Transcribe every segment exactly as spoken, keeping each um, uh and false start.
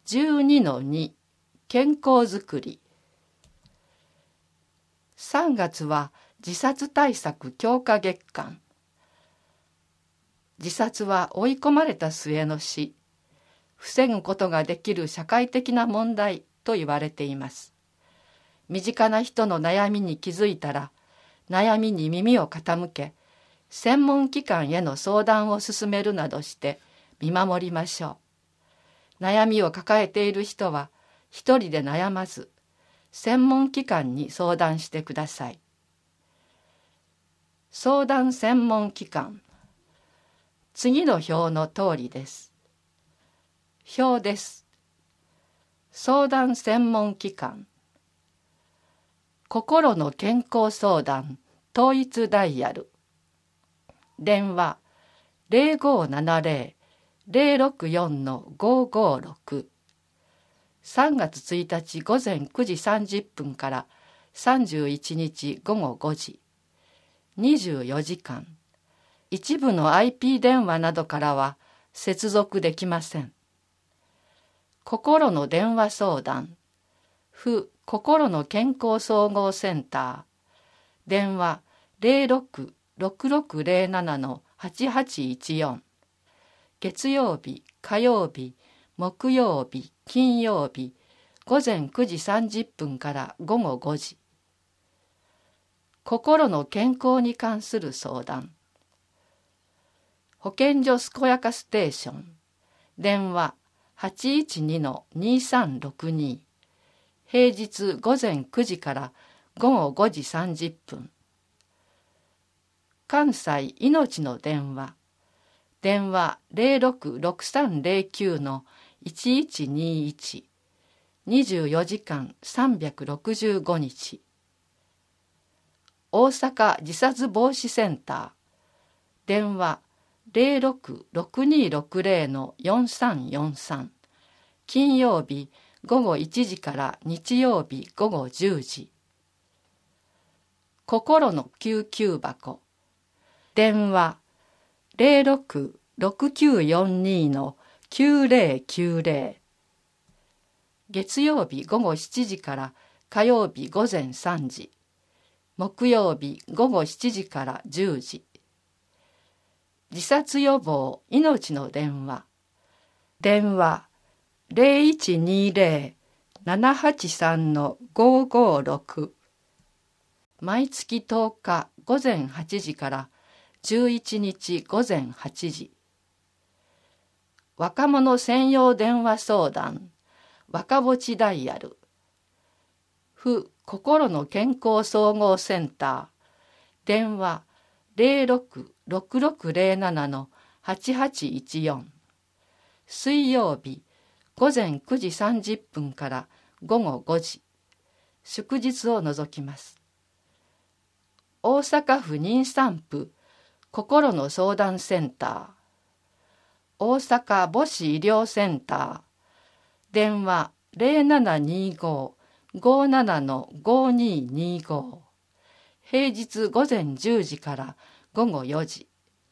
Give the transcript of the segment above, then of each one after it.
じゅうにのに 健康づくり。さんがつは自殺対策強化月間。自殺は追い込まれた末の死、防ぐことができる社会的な問題と言われています。身近な人の悩みに気づいたら、悩みに耳を傾け、専門機関への相談を進めるなどして見守りましょう。悩みを抱えている人は一人で悩まず、専門機関に相談してください。相談専門機関。次の表の通りです。表です。相談専門機関。心の健康相談統一ダイヤル。電話 ゼロごーななゼロ ゼロろくよん ごーごーろく。さんがつついたち午前くじさんじゅっぷんからさんじゅういちにち午後ごじ。にじゅうよじかん。一部の アイピー 電話などからは接続できません。心の電話相談。府心の健康総合センター。電話 ゼロろく ろくろくゼロなな はちはちいちよん。月曜日、火曜日、木曜日、金曜日、午前くじさんじゅっぷんから午後ごじ。心の健康に関する相談。保健所すこやかステーション。電話 はちいちにのにさんろくに。平日午前くじから午後ごじさんじゅっぷん。関西いのちの電話。電話 ゼロろく ろくさんゼロきゅう のいちいちにいち。にじゅうよじかんさんびゃくろくじゅうごにち。大阪自殺防止センター。電話 ゼロろく ろくにろくゼロ のよんさんよんさん。金曜日午後いちじから日曜日午後じゅうじ。心の救急箱。電話 ゼロろく ろくきゅうよんに のきゅうゼロきゅうゼロ。月曜日午後しちじから火曜日午前さんじ。木曜日午後しちじからじゅうじ。自殺予防命の電話。電話 ゼロいちにゼロ ななはちさん ごーごーろく。毎月とおか午前はちじからじゅういちにち午前はちじ。若者専用電話相談若ぼちダイヤル。府心の健康総合センター。電話 ゼロろく ろくろくゼロなな はちはちいちよん。水曜日午前くじさんじゅっぷんから午後ごじ。祝日を除きます。大阪府妊産婦心の相談センター。大阪母子医療センター。電話 ゼロななにご ごーなな ごーにーにーご。平日午前じゅうじから午後よじ。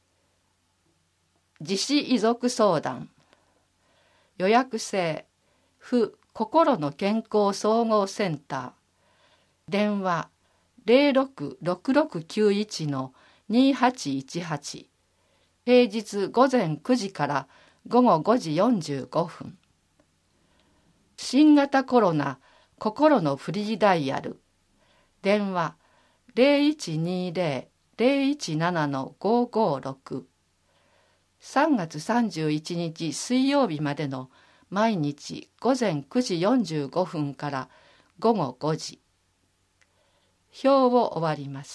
自死遺族相談。予約制府心の健康総合センター。電話 ゼロろく ろくろくきゅういち のにはちいちはち。平日午前くじから午後ごじよんじゅうごふん。新型コロナ心のフリーダイヤル。電話 ゼロいちにゼロ ゼロいちなな ごーごーろく。さんがつさんじゅういちにち水曜日までの毎日午前くじよんじゅうごふんから午後ごじ。表を終わります。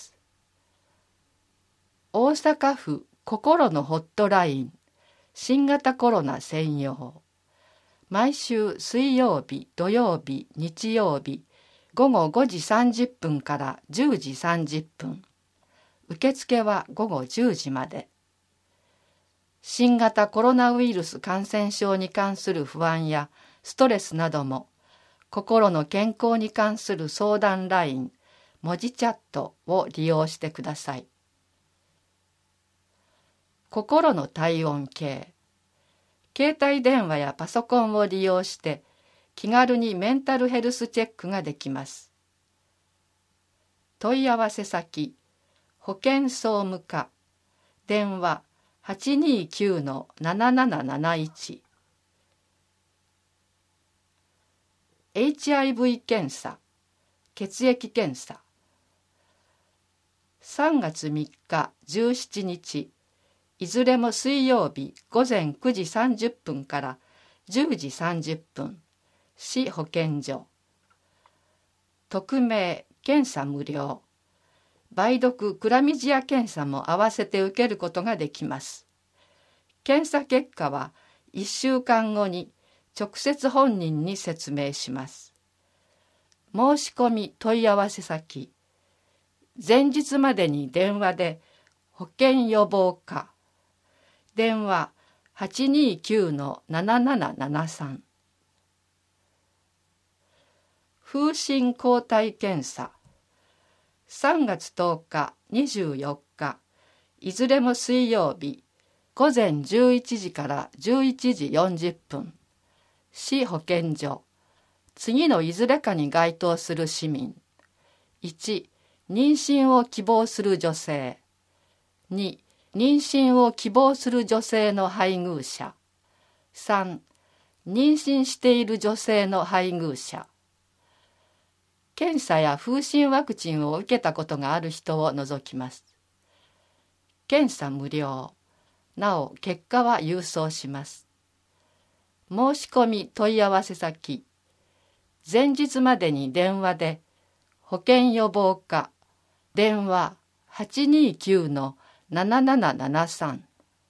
大阪府心のホットライン新型コロナ専用。毎週水曜日、土曜日、日曜日午後ごじさんじゅっぷんからじゅうじさんじゅっぷん。受付は午後じゅうじまで。新型コロナウイルス感染症に関する不安やストレスなども、心の健康に関する相談ライン、文字チャットを利用してください。心の体温計。 携帯電話やパソコンを利用して気軽にメンタルヘルスチェックができます。問い合わせ先、保健総務課、電話 はちにきゅうのなななななないち。エイチアイブイ 検査、血液検査。さんがつみっか、じゅうしちにち、いずれも水曜日ごぜんくじさんじゅっぷんからじゅうじさんじゅっぷん、市保健所。匿名、検査無料。梅毒クラミジア検査も合わせて受けることができます。検査結果はいっしゅうかんごに直接本人に説明します。申し込み問い合わせ先、前日までに電話で保健予防課、電話 はちにきゅうのななななななさん。風疹抗体検査、さんがつとおか、にじゅうよっか、いずれも水曜日、ごぜんじゅういちじからじゅういちじよんじゅっぷん、市保健所。次のいずれかに該当する市民。いち、妊娠を希望する女性。に、妊娠を希望する女性の配偶者。さん、妊娠している女性の配偶者。検査や風疹ワクチンを受けたことがある人を除きます。検査無料。なお、結果は郵送します。申し込み問い合わせ先、前日までに電話で保健予防課、電話 はちにきゅうのななななななさん。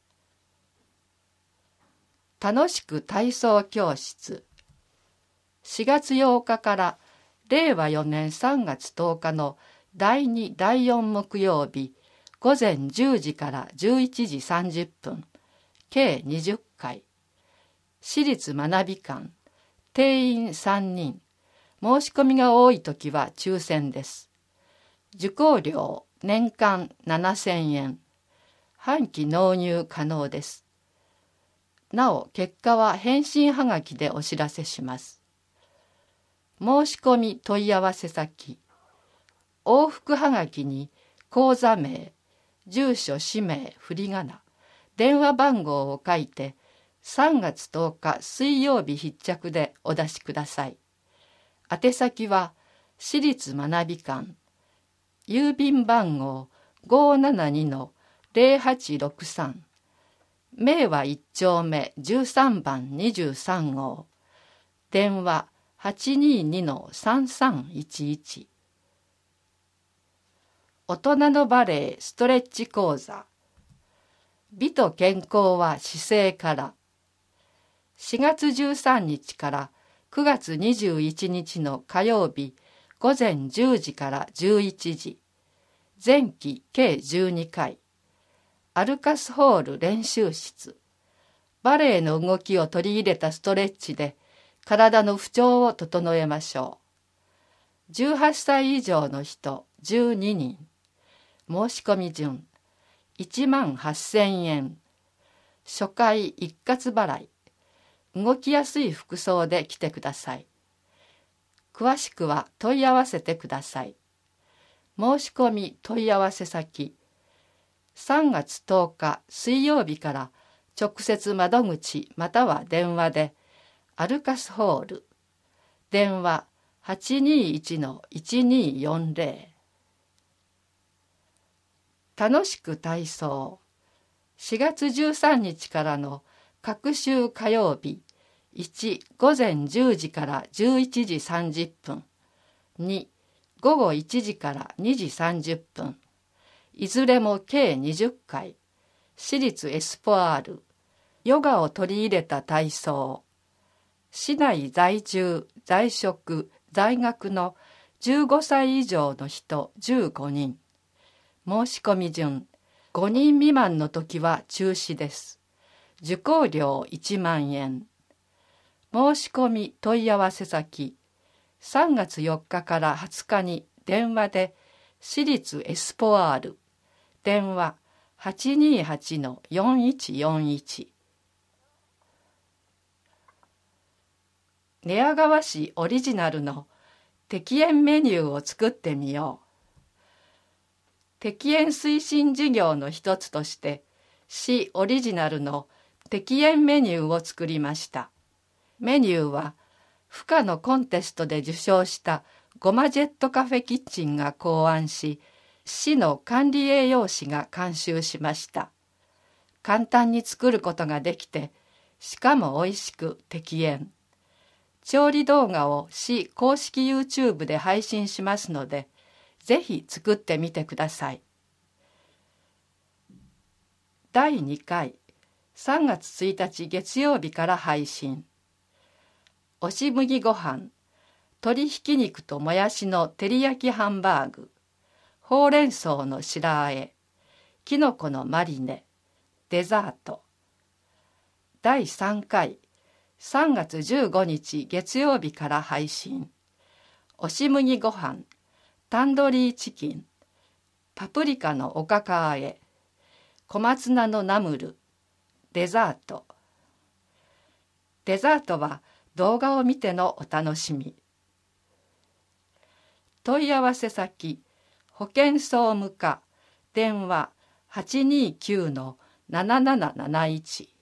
楽しく体操教室。しがつようかかられいわよねんさんがつとおかのだいにだいよん木曜日ごぜんじゅうじからじゅういちじさんじゅっぷん、計にじゅっかい。私立学び館、定員さんにん。申し込みが多いときは抽選です。受講料年間ななせんえん。半期納入可能です。なお、結果は返信はがきでお知らせします。申し込み問い合わせ先、往復はがきに口座名、住所、氏名、振り仮名、電話番号を書いてさんがつとおか水曜日必着でお出しください。宛先は私立学び館、郵便番号 ごーななにのぜろはちろくさん、明和一丁目じゅうさんばんにじゅうさんごう、電話 はちににのさんさんいちいち。大人のバレエストレッチ講座。美と健康は姿勢から。しがつじゅうさんにちからくがつにじゅういちにちの火曜日ごぜんじゅうじからじゅういちじ。前期計じゅうにかい。アルカスホール練習室。バレエの動きを取り入れたストレッチで体の不調を整えましょう。じゅうはっさい以上の人じゅうににん。申し込み順いちまんはっせんえん。初回一括払い。動きやすい服装で来てください。詳しくは問い合わせてください。申し込み問い合わせ先、さんがつとおか水曜日から直接窓口または電話でアルカスホール、電話 はちにいちのいちによんぜろ。楽しく体操。しがつじゅうさんにちからの各週火曜日、いちごぜんじゅうじからじゅういちじさんじゅっぷん、にごごいちじからにじさんじゅっぷん、いずれも計にじゅっかい、私立エスポアール、ヨガを取り入れた体操。市内在住、在職、在学のじゅうごさい以上の人じゅうごにん。申し込み順、ごにん未満の時は中止です。受講料いちまんえん。申し込み問い合わせ先、さんがつよっかからはつかに電話で私立エスポアール、電話 はちにーはちのよんいちよんいち。 寝屋川市オリジナルの摘塩メニューを作ってみよう。摘塩推進事業の一つとして市オリジナルの摘塩メニューを作りました。メニューはふかのコンテストで受賞したゴマジェットカフェキッチンが考案し、市の管理栄養士が監修しました。簡単に作ることができて、しかも美味しく摘塩。調理動画を市公式 YouTube で配信しますので、ぜひ作ってみてください。だいにかい、さんがつついたち月曜日から配信。押し麦ご飯、鶏ひき肉ともやしの照り焼きハンバーグ、ほうれん草の白あえ、きのこのマリネ、デザート。だいさんかい、さんがつじゅうごにち月曜日から配信。押し麦ご飯、タンドリーチキン、パプリカのおかかあえ、小松菜のナムル、デザート。デザートは動画を見てのお楽しみ。問い合わせ先、保健総務課、電話 はちにーきゅうのななななななないち。